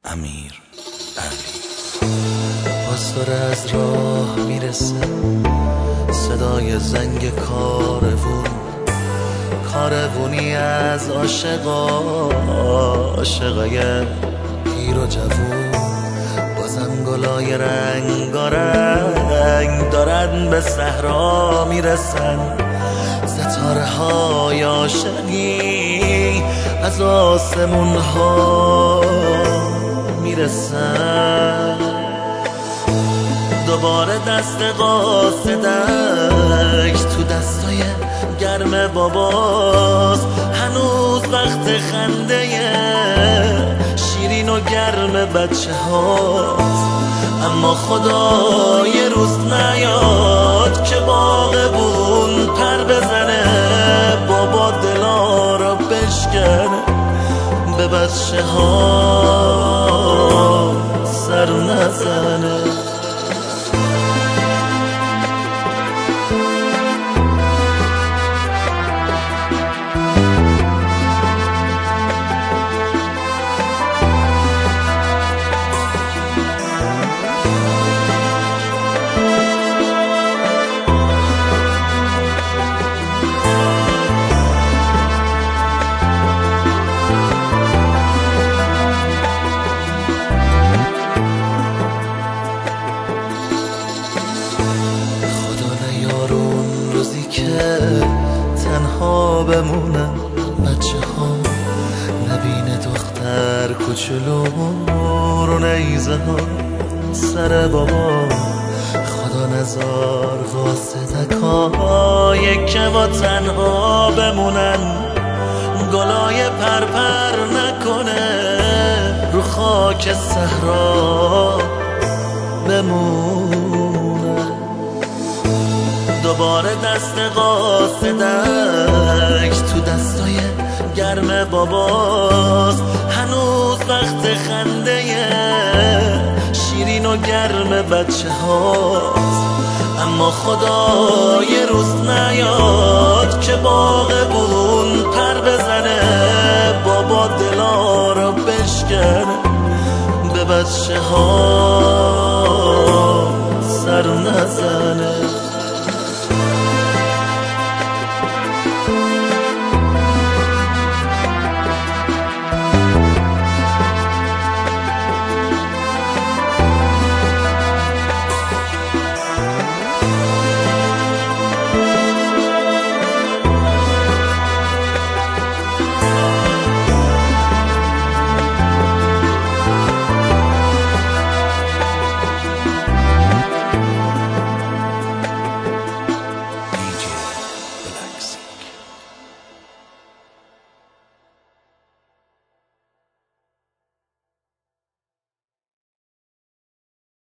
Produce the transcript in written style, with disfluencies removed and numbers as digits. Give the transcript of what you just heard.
امیر علی. باز داره از راه میرسه صدای زنگ کاروونی از عاشقای پیر و جوون. بازم گلای رنگارنگ دارن به صحرا میرسن، ستاره های عاشقی از آسمون ها میرسن. دوباره دست قاصدک تو دستای گرم باباست، هنوز وقت خنده شیرین و گرم بچه هاست. اما خدا یه روز نیاد که باغبون پر بزنه، بابا دلا را بشکنه، به بچه ها سر نزنه. تنها بمونن بچه ها، نبینه دختر کوچولو رو نیزه ها سر بابا. خدا نزار قاصدکای که با تنها بمونن، گلای پرپر نکنه رو خاک صحرا بمونن. دوباره دست قاصدک تو دستای گرم باباست، هنوز وقت خنده شیرین و گرم بچه هاست. اما خدا یه روز نیاد که باغبون پر بزنه، بابا دلا را بشکنه، به بچه ها سر نزنه.